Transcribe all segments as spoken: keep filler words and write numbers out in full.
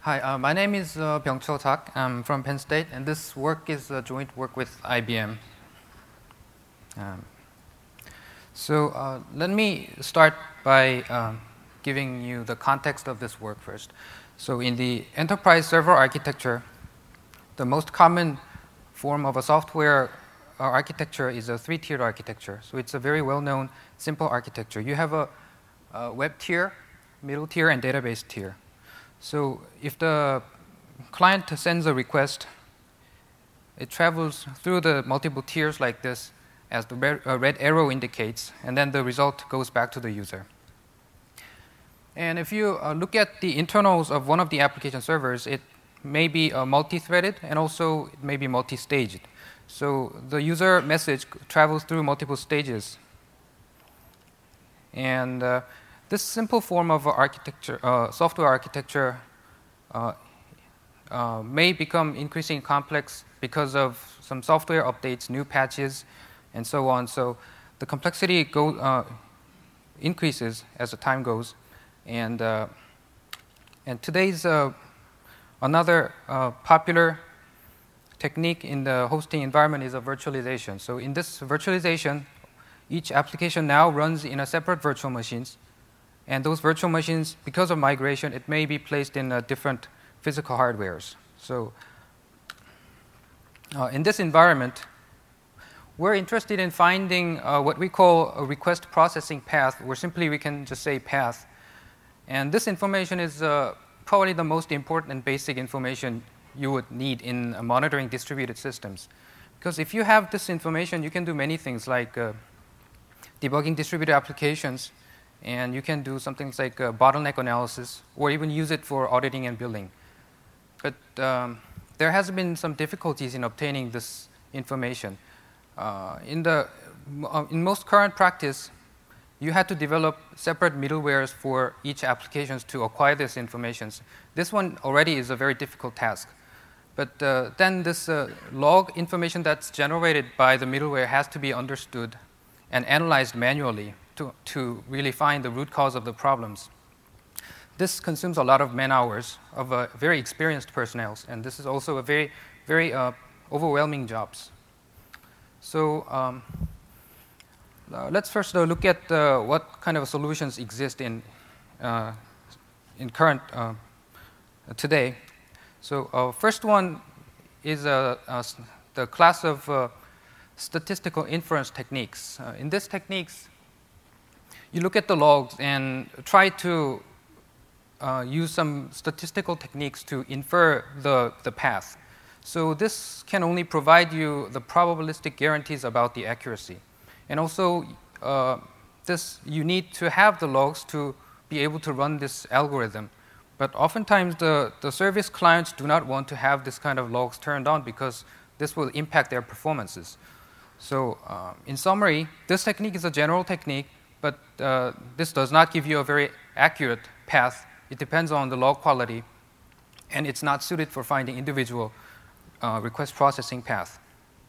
Hi, uh, my name is uh, Byung-Chul Tak. I'm from Penn State, and this work is a joint work with I B M. Um, so uh, let me start by um, giving you the context of this work first. So in the enterprise server architecture, the most common form of a software uh, architecture is a three-tiered architecture. So it's a very well-known, simple architecture. You have a, a web tier, middle tier, and database tier. So if the client sends a request, it travels through the multiple tiers like this, as the red, uh, red arrow indicates, and then the result goes back to the user. And if you uh, look at the internals of one of the application servers, it may be uh, multi-threaded, and also it may be multi-staged. So the user message travels through multiple stages. And uh, this simple form of architecture, uh, software architecture uh, uh, may become increasingly complex because of some software updates, new patches, and so on. So the complexity go, uh, increases as the time goes. And, uh, and today's uh, another uh, popular technique in the hosting environment is a virtualization. So in this virtualization, each application now runs in a separate virtual machines. And those virtual machines, because of migration, it may be placed in uh, different physical hardwares. So uh, in this environment, we're interested in finding uh, what we call a request processing path, or simply we can just say path. And this information is uh, probably the most important and basic information you would need in uh, monitoring distributed systems. Because if you have this information, you can do many things like uh, debugging distributed applications, and you can do something like uh, bottleneck analysis, or even use it for auditing and billing. But um, there has been some difficulties in obtaining this information. Uh, in, the, uh, in most current practice, you had to develop separate middlewares for each application to acquire this information. This one already is a very difficult task. But uh, then this uh, log information that's generated by the middleware has to be understood and analyzed manually to, to really find the root cause of the problems. This consumes a lot of man hours of uh, very experienced personnel, and this is also a very, very uh, overwhelming jobs. So um, uh, let's first uh, look at uh, what kind of solutions exist in, uh, in current uh, today. So uh, first one is uh, uh, the class of uh, statistical inference techniques. Uh, in this techniques, you look at the logs and try to uh, use some statistical techniques to infer the, the path. So this can only provide you the probabilistic guarantees about the accuracy. And also, uh, this, you need to have the logs to be able to run this algorithm. But oftentimes, the, the service clients do not want to have this kind of logs turned on because this will impact their performances. So uh, in summary, this technique is a general technique, but uh, this does not give you a very accurate path. It depends on the log quality, and it's not suited for finding individual uh, request processing path.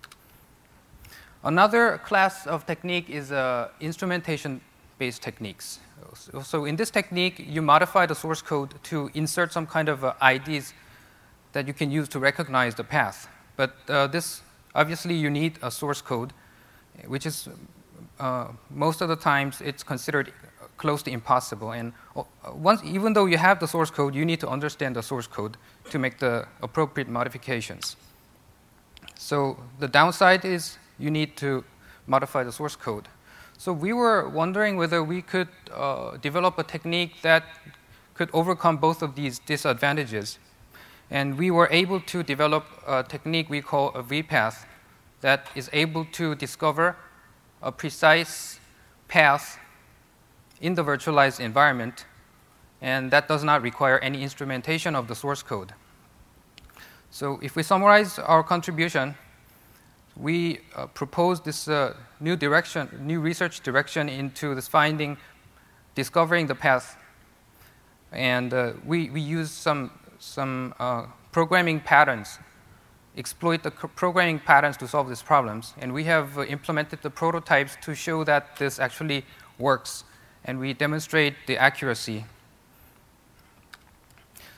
Another class of technique is uh, instrumentation-based techniques. So, so in this technique, you modify the source code to insert some kind of uh, I Ds that you can use to recognize the path. But uh, this, obviously, you need a source code, which is uh, most of the times it's considered close to impossible. And once, even though you have the source code, you need to understand the source code to make the appropriate modifications. So the downside is you need to modify the source code. So we were wondering whether we could uh, develop a technique that could overcome both of these disadvantages. And we were able to develop a technique we call a V-path that is able to discover a precise path in the virtualized environment, and that does not require any instrumentation of the source code. So if we summarize our contribution, we uh, propose this uh, new direction, new research direction into this finding, discovering the path. And uh, we, we use some, some uh, programming patterns, exploit the programming patterns to solve these problems. And we have uh, implemented the prototypes to show that this actually works. And we demonstrate the accuracy.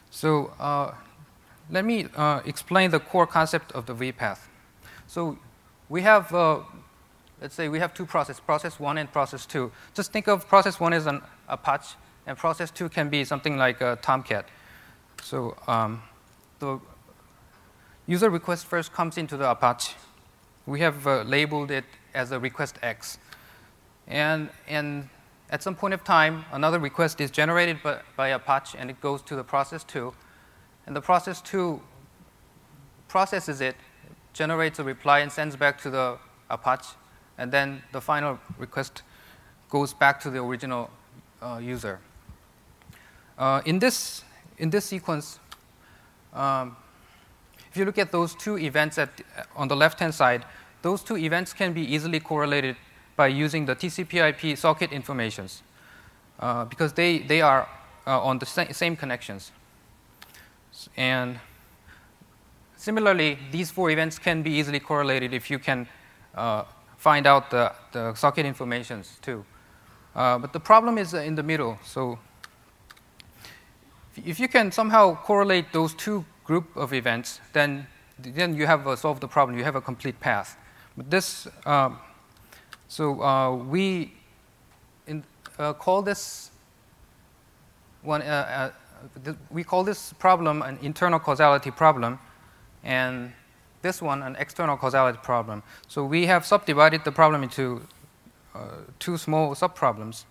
So uh, let me uh, explain the core concept of the V-path. So we have, uh, let's say we have two processes, process one and process two. Just think of process one as an Apache, and process two can be something like a Tomcat. So um, the user request first comes into the Apache. We have uh, labeled it as a request X. And, and at some point of time, another request is generated by, by Apache, and it goes to the process two. And the process two processes it, generates a reply, and sends back to the Apache. And then the final request goes back to the original uh, user. Uh, in, this, in this sequence, um, if you look at those two events at, on the left-hand side, those two events can be easily correlated by using the T C P I P socket informations uh, because they, they are uh, on the sa same connections. And similarly, these four events can be easily correlated if you can uh, find out the, the socket informations too. Uh, but the problem is in the middle. So if you can somehow correlate those two group of events, then, then you have uh, solved the problem. You have a complete path. But this, um, so uh, we in, uh, call this one, uh, uh, th we call this problem an internal causality problem, and this one an external causality problem. So we have subdivided the problem into uh, two small subproblems.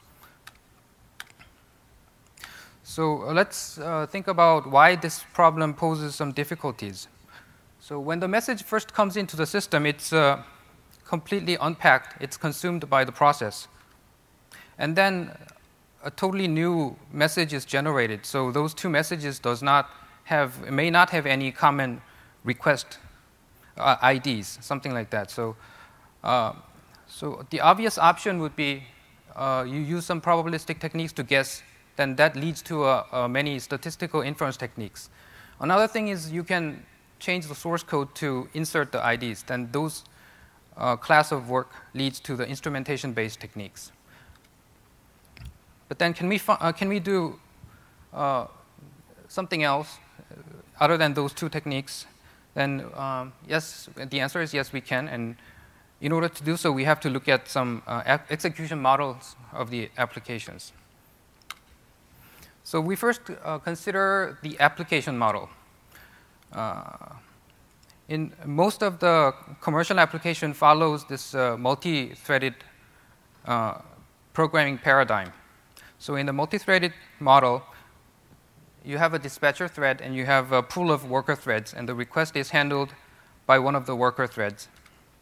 So uh, let's uh, think about why this problem poses some difficulties. So when the message first comes into the system, it's uh, completely unpacked. It's consumed by the process. And then a totally new message is generated. So those two messages does not have, may not have any common request uh, I Ds, something like that. So, uh, so the obvious option would be uh, you use some probabilistic techniques to guess. Then that leads to uh, uh, many statistical inference techniques. Another thing is you can change the source code to insert the I Ds. Then those uh, class of work leads to the instrumentation-based techniques. But then can we, uh, can we do uh, something else other than those two techniques? Then um, yes, the answer is yes, we can. And in order to do so, we have to look at some uh, execution models of the applications. So we first uh, consider the application model. Uh, in most of the commercial application follows this uh, multi-threaded uh, programming paradigm. So in the multi-threaded model, you have a dispatcher thread and you have a pool of worker threads, and the request is handled by one of the worker threads.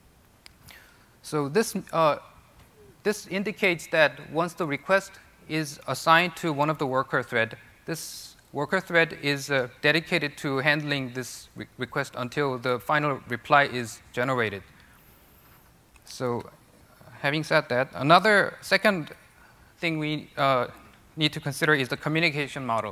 So this, uh, this indicates that once the request is assigned to one of the worker thread, this worker thread is uh, dedicated to handling this re request until the final reply is generated. So having said that, another second thing we uh, need to consider is the communication model.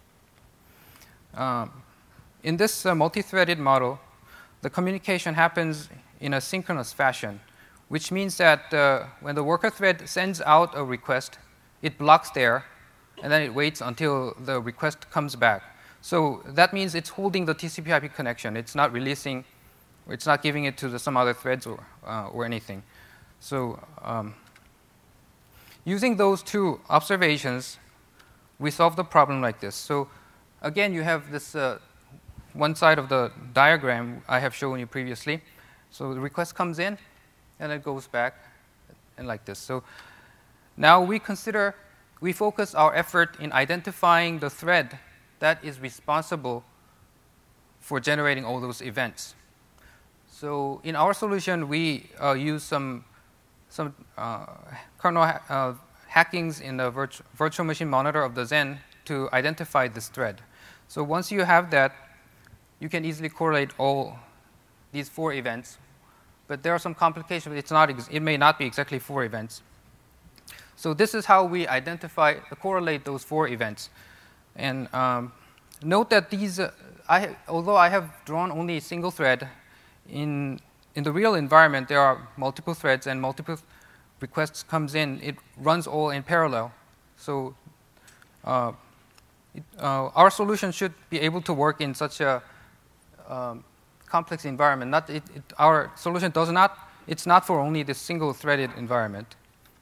Um, in this uh, multi-threaded model, the communication happens in a synchronous fashion, which means that uh, when the worker thread sends out a request, it blocks there, and then it waits until the request comes back. So that means it's holding the T C P I P connection. It's not releasing, or it's not giving it to the, some other threads or, uh, or anything. So um, using those two observations, we solve the problem like this. So again, you have this uh, one side of the diagram I have shown you previously. So the request comes in, and it goes back, and like this. So now we consider, we focus our effort in identifying the thread that is responsible for generating all those events. So in our solution, we uh, use some, some uh, kernel ha uh, hackings in the virtu virtual machine monitor of the Zen to identify this thread. So once you have that, you can easily correlate all these four events. But there are some complications. It's not ex it may not be exactly four events. So this is how we identify, correlate those four events. And um, note that these, uh, I, although I have drawn only a single thread, in, in the real environment there are multiple threads and multiple requests comes in. It runs all in parallel. So uh, it, uh, our solution should be able to work in such a um, complex environment. Not it, it, our solution does not. It's not for only this single-threaded environment.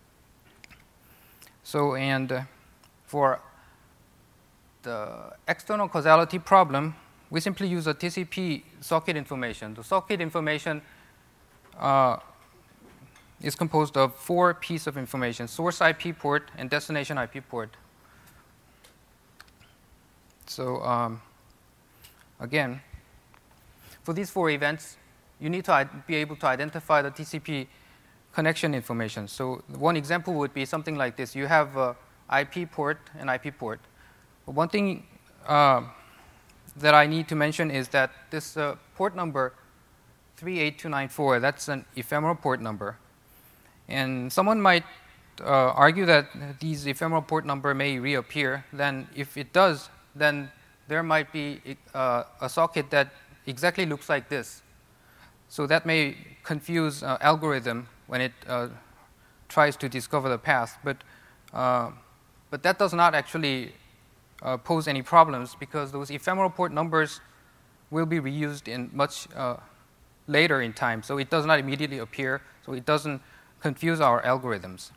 So, and uh, for the external causality problem, we simply use a T C P socket information. The socket information uh, is composed of four pieces of information: source I P port and destination I P port. So um, again, for these four events, you need to be able to identify the T C P connection information. So one example would be something like this. You have a I P port and I P port. But one thing uh, that I need to mention is that this uh, port number three eight two nine four, that's an ephemeral port number. And someone might uh, argue that these ephemeral port number may reappear. Then if it does, then there might be uh, a socket that exactly looks like this. So that may confuse uh, algorithm when it uh, tries to discover the path. But, uh, but that does not actually uh, pose any problems, because those ephemeral port numbers will be reused in much uh, later in time. So it does not immediately appear. So it doesn't confuse our algorithms.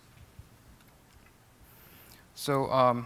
So um,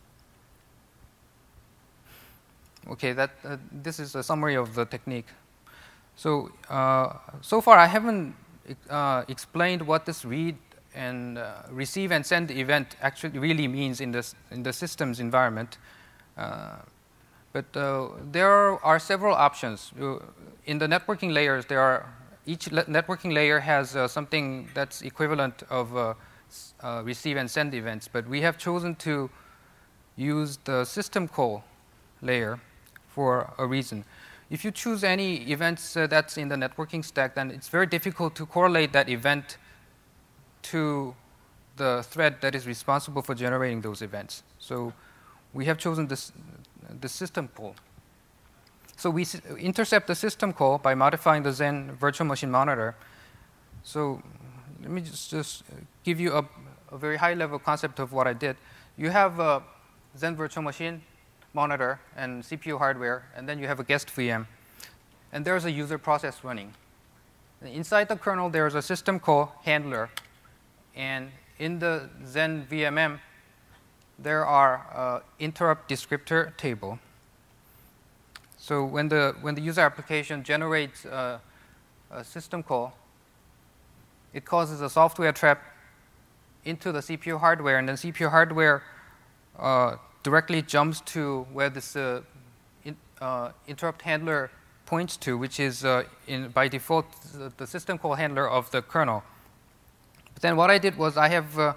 okay, that uh, this is a summary of the technique. So uh, so far I haven't uh, explained what this read and uh, receive and send event actually really means in this in the systems environment. Uh, but uh, there are several options. In the networking layers, there are each le networking layer has uh, something that's equivalent of uh, uh, receive and send events. But we have chosen to use the system call layer for a reason. If you choose any events uh, that's in the networking stack, then it's very difficult to correlate that event to the thread that is responsible for generating those events. So we have chosen this, the system call. So we s intercept the system call by modifying the Zen virtual machine monitor. So let me just, just give you a, a very high-level concept of what I did. You have a Zen virtual machine monitor and C P U hardware, and then you have a guest V M. And there's a user process running. And inside the kernel, there's a system call handler. And in the Zen V M M, there are uh, interrupt descriptor table. So when the, when the user application generates uh, a system call, it causes a software trap into the C P U hardware, and then C P U hardware uh, directly jumps to where this uh, in, uh, interrupt handler points to, which is uh, in, by default the, the system call handler of the kernel. But then what I did was I have uh,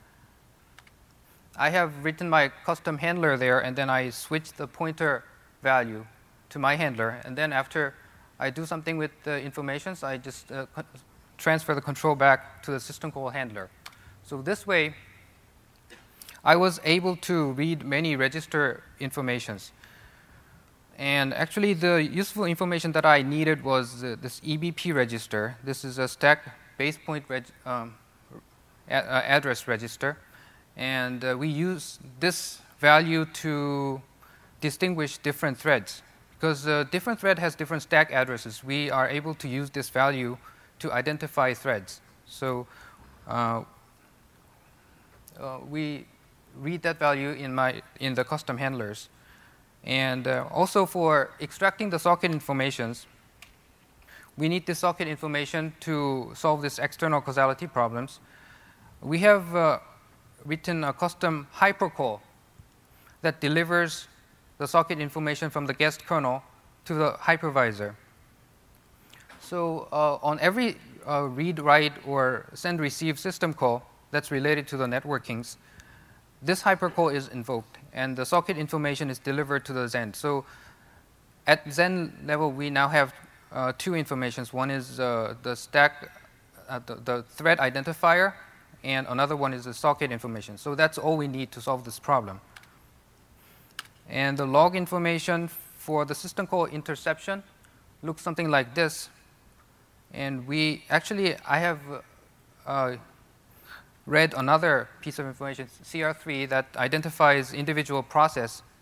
I have written my custom handler there, and then I switched the pointer value to my handler, and then after I do something with the informations, I just uh, transfer the control back to the system call handler. So this way, I was able to read many register informations. And actually, the useful information that I needed was uh, this E B P register. This is a stack base point reg um, a uh, address register. And uh, we use this value to distinguish different threads. Because uh, different thread has different stack addresses, we are able to use this value to identify threads. So uh, uh, we read that value in, my, in the custom handlers. And uh, also for extracting the socket informations, we need the socket information to solve this external causality problems. We have uh, written a custom hypercall that delivers the socket information from the guest kernel to the hypervisor. So uh, on every uh, read, write, or send, receive system call that's related to the networkings, this hypercall is invoked, and the socket information is delivered to the Zen. So at Zen level, we now have uh, two informations. One is uh, the stack, uh, the, the thread identifier, and another one is the socket information. So that's all we need to solve this problem. And the log information for the system call interception looks something like this. And we actually, I have uh, read another piece of information, C R three, that identifies individual process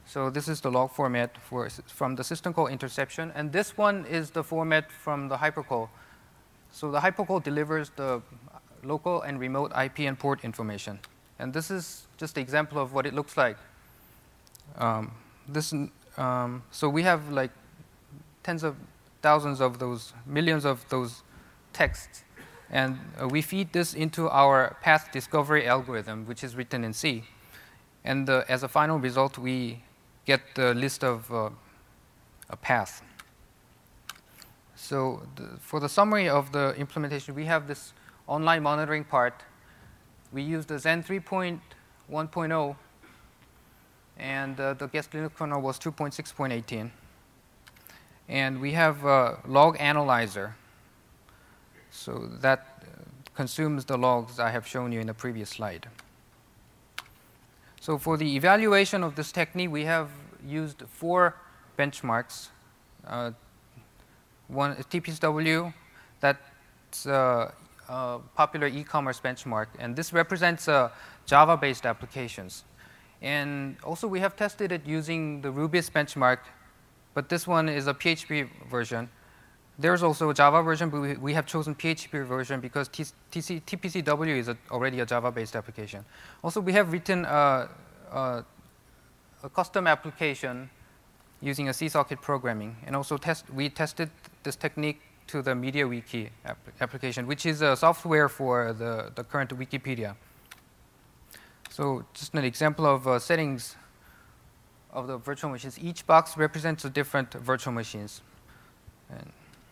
So this is the log format for, from the system call interception. And this one is the format from the hypercall. So the hypercall delivers the local and remote I P and port information. And this is just an example of what it looks like. Um, this, um, so we have like tens of thousands of those, millions of those texts. And uh, we feed this into our path discovery algorithm, which is written in C. And uh, as a final result, we get the list of uh, a path. So the, for the summary of the implementation, we have this online monitoring part. We use the Zen three point one point oh, and uh, the guest Linux kernel was two point six point eighteen. And we have a log analyzer. So that consumes the logs I have shown you in the previous slide. So for the evaluation of this technique, we have used four benchmarks. Uh, one T P C W, that's uh, a popular e-commerce benchmark, and this represents uh, Java-based applications. And also we have tested it using the Rubis benchmark, but this one is a P H P version. There's also a Java version, but we, we have chosen P H P version because T P C W is a, already a Java-based application. Also, we have written a, a, a custom application using a C-socket programming, and also test, we tested this technique to the MediaWiki app application, which is a software for the, the current Wikipedia. So just an example of uh, settings of the virtual machines. Each box represents a different virtual machines. And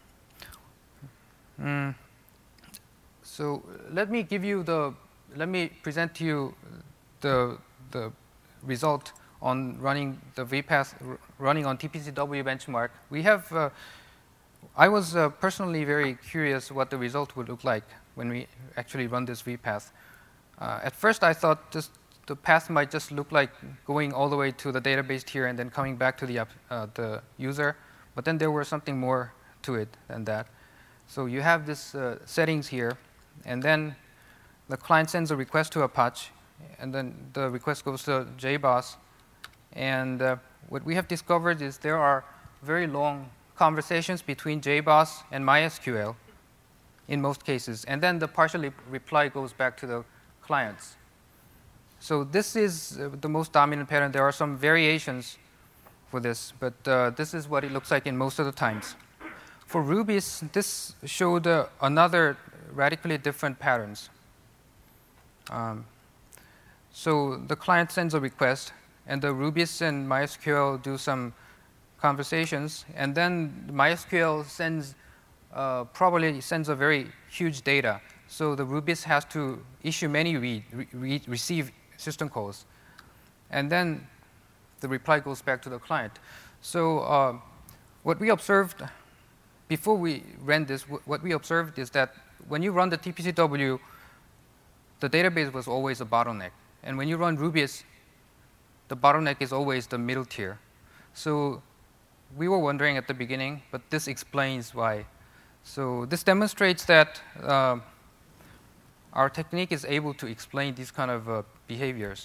Mm. So let me give you the, let me present to you the, the result on running the vPath running on T P C W benchmark. We have, uh, I was uh, personally very curious what the result would look like when we actually run this vPath. Uh, at first I thought just the path might just look like going all the way to the database tier and then coming back to the, uh, the user, but then there was something more to it than that. So you have this uh, settings here, and then the client sends a request to Apache, and then the request goes to J BOSS. And uh, what we have discovered is there are very long conversations between J BOSS and MySQL in most cases, and then the partial reply goes back to the clients. So this is uh, the most dominant pattern. There are some variations for this, but uh, this is what it looks like in most of the times. For Rubis, this showed uh, another radically different patterns. Um, so the client sends a request, and the Rubis and MySQL do some conversations, and then MySQL sends uh, probably sends a very huge data. So the Rubis has to issue many read, re read, receive system calls, and then the reply goes back to the client. So uh, what we observed before we ran this, what we observed is that when you run the T P C W, the database was always a bottleneck. And when you run Rubis, the bottleneck is always the middle tier. So we were wondering at the beginning, but this explains why. So this demonstrates that uh, our technique is able to explain these kind of uh, behaviors.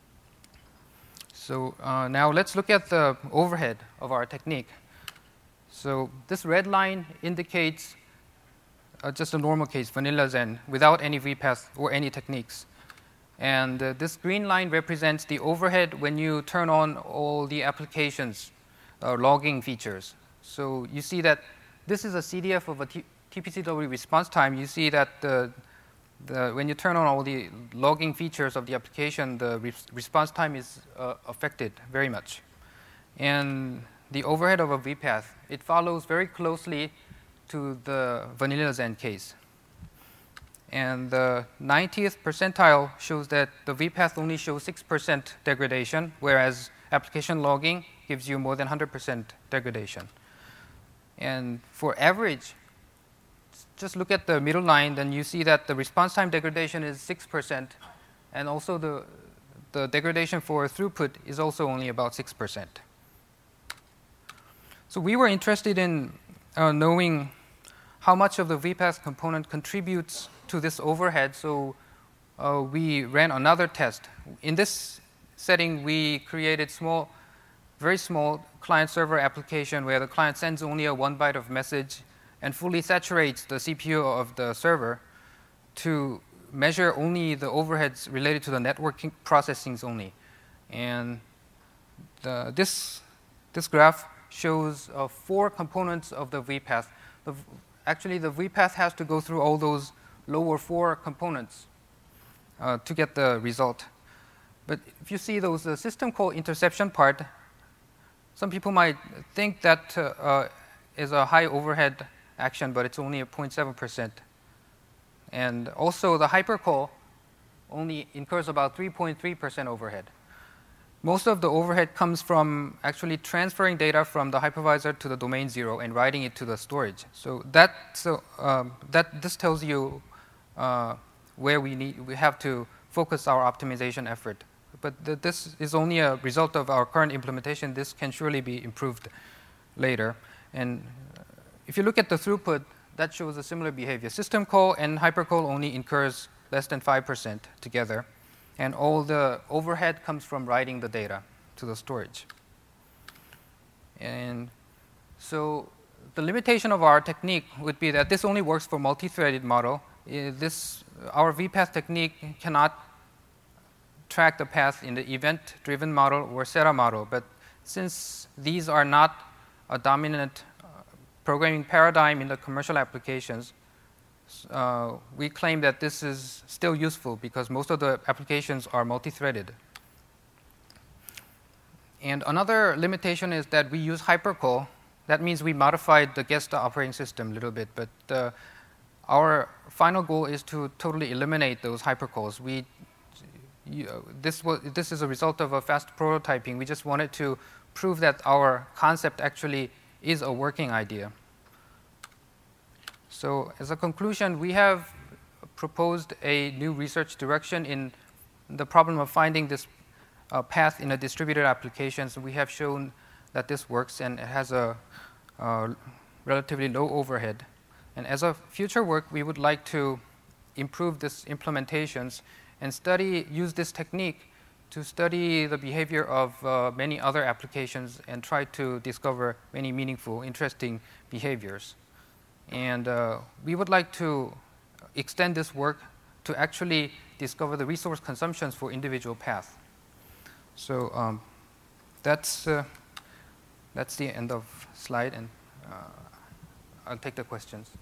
So uh, now let's look at the overhead of our technique. So this red line indicates uh, just a normal case, vanilla Zen, without any vPath or any techniques. And uh, this green line represents the overhead when you turn on all the applications uh, logging features. So you see that this is a C D F of a T P C W response time. You see that the, the, when you turn on all the logging features of the application, the re response time is uh, affected very much. And the overhead of a vPath, it follows very closely to the vanilla Zen case. And the ninetieth percentile shows that the vPath only shows six percent degradation, whereas application logging gives you more than one hundred percent degradation. And for average, just look at the middle line, then you see that the response time degradation is six percent, and also the, the degradation for throughput is also only about six percent. So we were interested in uh, knowing how much of the vPath component contributes to this overhead, so uh, we ran another test. In this setting, we created small very small client-server application where the client sends only a one byte of message and fully saturates the C P U of the server to measure only the overheads related to the networking processings only. And the, this, this graph shows uh, four components of the vPath. The, actually, the vPath has to go through all those lower four components uh, to get the result. But if you see those uh, system call interception part, some people might think that uh, uh, is a high overhead action, but it's only a zero point seven percent. And also, the hypercall only incurs about three point three percent overhead. Most of the overhead comes from actually transferring data from the hypervisor to the domain zero and writing it to the storage. So that, so, um, that this tells you uh, where we need we have to focus our optimization effort. But th this is only a result of our current implementation. This can surely be improved later. And if you look at the throughput, that shows a similar behavior. System call and hypercall only incurs less than five percent together. And all the overhead comes from writing the data to the storage. And so the limitation of our technique would be that this only works for multi-threaded model. Uh, this, our vPath technique cannot track the path in the event-driven model or SERA model. But since these are not a dominant uh, programming paradigm in the commercial applications, uh, we claim that this is still useful because most of the applications are multi-threaded. And another limitation is that we use hypercall. That means we modified the guest operating system a little bit, but uh, our final goal is to totally eliminate those hypercalls. We You know, this, was, this is a result of a fast prototyping. We just wanted to prove that our concept actually is a working idea. So as a conclusion, we have proposed a new research direction in the problem of finding this uh, path in a distributed application. So we have shown that this works and it has a uh, relatively low overhead. And as a future work, we would like to improve this implementations and study, use this technique to study the behavior of uh, many other applications and try to discover many meaningful, interesting behaviors. And uh, we would like to extend this work to actually discover the resource consumptions for individual paths. So um, that's, uh, that's the end of slide, and uh, I'll take the questions.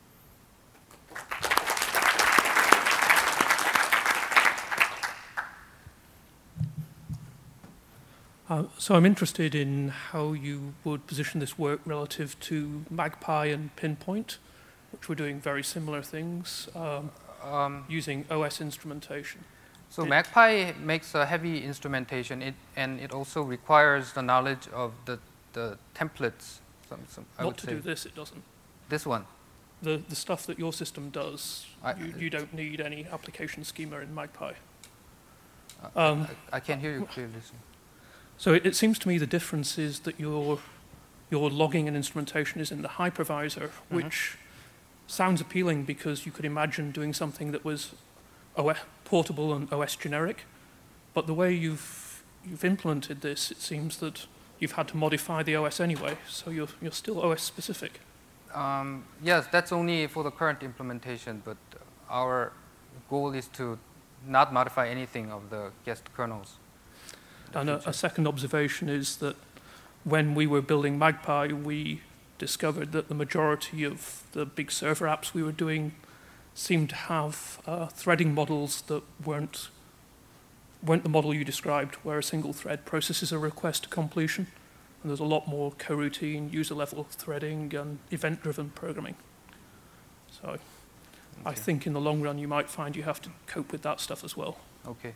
Uh, so I'm interested in how you would position this work relative to Magpie and Pinpoint, which were doing very similar things um, um, using O S instrumentation. So it Magpie makes a heavy instrumentation, it, and it also requires the knowledge of the, the templates. Some, some, I Not would to say. do this, it doesn't. This one? The, the stuff that your system does, I, you, you don't need any application schema in Magpie. Uh, um, I, I can't hear you clearly. So it, it seems to me the difference is that your, your logging and instrumentation is in the hypervisor, mm-hmm. which sounds appealing because you could imagine doing something that was O S portable and O S generic. But the way you've, you've implemented this, it seems that you've had to modify the O S anyway, so you're, you're still O S specific. Um, yes, that's only for the current implementation, but our goal is to not modify anything of the guest kernels. And a, a second observation is that when we were building Magpie, we discovered that the majority of the big server apps we were doing seemed to have uh, threading models that weren't, weren't the model you described, where a single thread processes a request to completion. And there's a lot more coroutine, user-level threading, and event-driven programming. So okay. I think in the long run, you might find you have to cope with that stuff as well. Okay.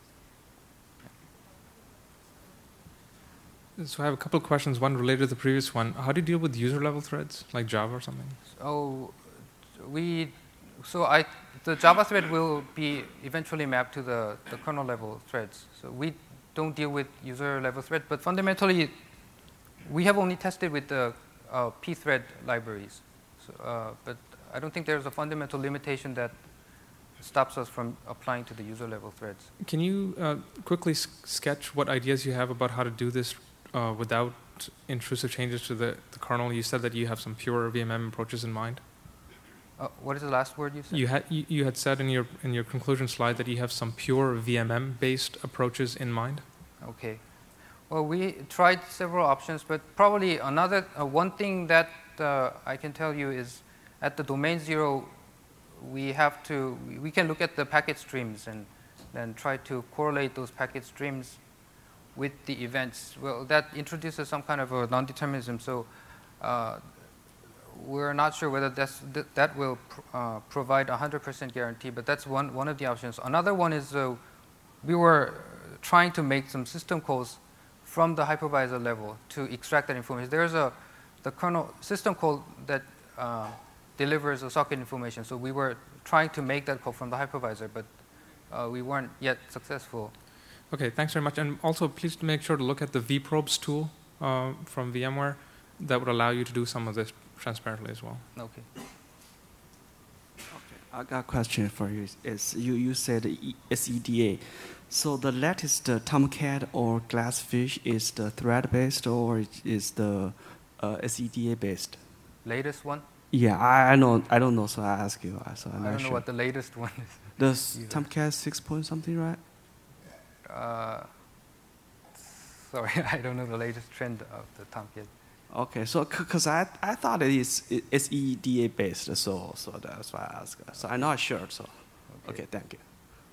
So I have a couple of questions, one related to the previous one. How do you deal with user-level threads, like Java or something? Oh, we, so I, the Java thread will be eventually mapped to the, the kernel-level threads. So we don't deal with user-level threads, but fundamentally, we have only tested with the uh, pthread libraries. So, uh, but I don't think there's a fundamental limitation that stops us from applying to the user-level threads. Can you uh, quickly s sketch what ideas you have about how to do this uh, without intrusive changes to the, the kernel? You said that you have some pure V M M approaches in mind. Uh, what is the last word you said? You had you, you had said in your in your conclusion slide that you have some pure V M M based approaches in mind. Okay. Well, we tried several options, but probably another uh, one thing that uh, I can tell you is at the domain zero, we have to we can look at the packet streams and then try to correlate those packet streams with the events. Well, that introduces some kind of a non-determinism. So. Uh, We're not sure whether that's, th that will pr uh, provide a one hundred percent guarantee, but that's one, one of the options. Another one is uh, we were trying to make some system calls from the hypervisor level to extract that information. There's a the kernel system call that uh, delivers a socket information. So we were trying to make that call from the hypervisor, but uh, we weren't yet successful. Okay, thanks very much. And also, please make sure to look at the vProbes tool uh, from VMware. That would allow you to do some of this transparently as well. Okay. Okay. I got a question for you. Is you, you said S E D A. So the latest uh, Tomcat or Glassfish is the thread-based or is the uh, S E D A-based? Latest one? Yeah, I, I know. I don't know, so I ask you. So I'm I not don't know sure. what the latest one is. The either. Tomcat six point something, right? Uh, sorry, I don't know the latest trend of the Tomcat. Okay, so because I I thought it is S E D A based, so so that's why I asked. So I'm not sure. So okay, okay thank you.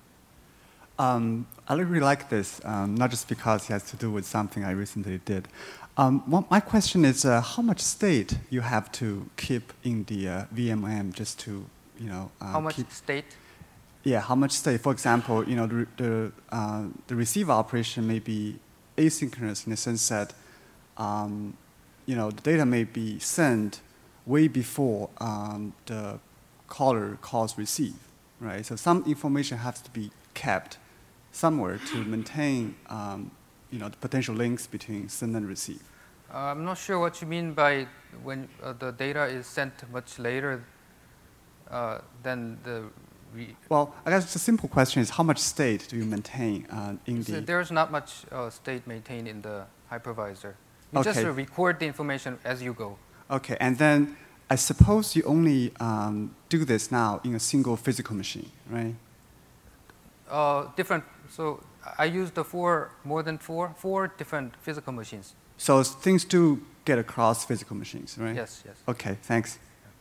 Um, I really like this, um, not just because it has to do with something I recently did. Um, one, my question is, uh, how much state you have to keep in the uh, V M M just to, you know, uh, how much keep, state? Yeah, how much state? For example, you know, the the, uh, the receive operation may be asynchronous in the sense that, um, you know, the data may be sent way before um, the caller calls receive, right? So some information has to be kept somewhere to maintain, um, you know, the potential links between send and receive. Uh, I'm not sure what you mean by when uh, the data is sent much later uh, than the. Re well, I guess the simple question is how much state do you maintain uh, in so the? There's not much uh, state maintained in the hypervisor. You okay. just uh, record the information as you go. Okay, and then I suppose you only um, do this now in a single physical machine, right? Uh, different. So I use the four, more than four, four different physical machines. So things do get across physical machines, right? Yes, yes. Okay, thanks.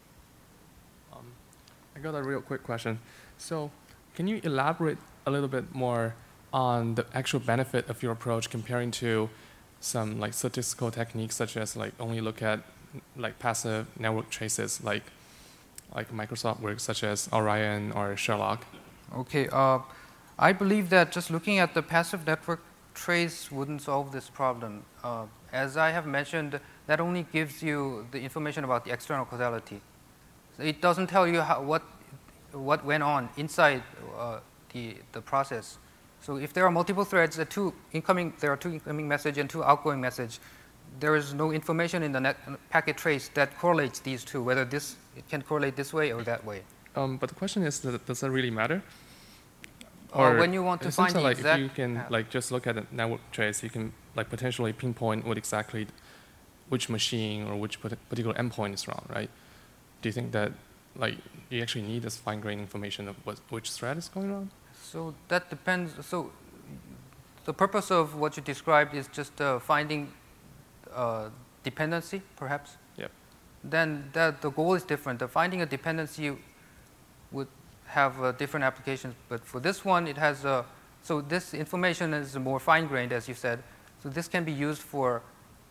Um, I got a real quick question. So can you elaborate a little bit more on the actual benefit of your approach comparing to some like statistical techniques such as like only look at like passive network traces like like Microsoft work such as Orion or Sherlock? Okay, uh, I believe that just looking at the passive network trace wouldn't solve this problem. Uh, as I have mentioned, that only gives you the information about the external causality. So it doesn't tell you how, what what went on inside uh, the the process. So if there are multiple threads, the two incoming, there are two incoming message and two outgoing message, there is no information in the net packet trace that correlates these two, whether this it can correlate this way or that way. Um, but the question is, that does that really matter? Or when you want to it find seems the like exact if you can path. like just look at a network trace, you can like potentially pinpoint what exactly which machine or which particular endpoint is wrong, right? Do you think that like you actually need this fine-grained information of what, which thread is going wrong? So that depends. So the purpose of what you described is just uh, finding uh, dependency, perhaps. Yep. Then that the goal is different. The finding a dependency would have uh, different applications, but for this one, it has a. So this information is more fine-grained, as you said. So this can be used for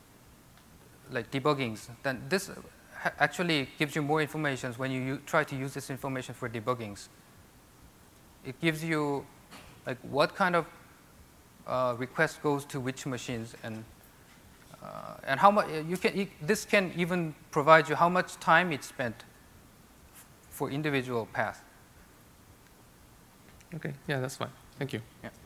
like debuggings. Then this ha actually gives you more information when you try to use this information for debuggings. It gives you like what kind of uh, request goes to which machines and uh, and how much you can. You, this can even provide you how much time it spent for individual path. Okay, yeah, that's fine. Thank you. Yeah.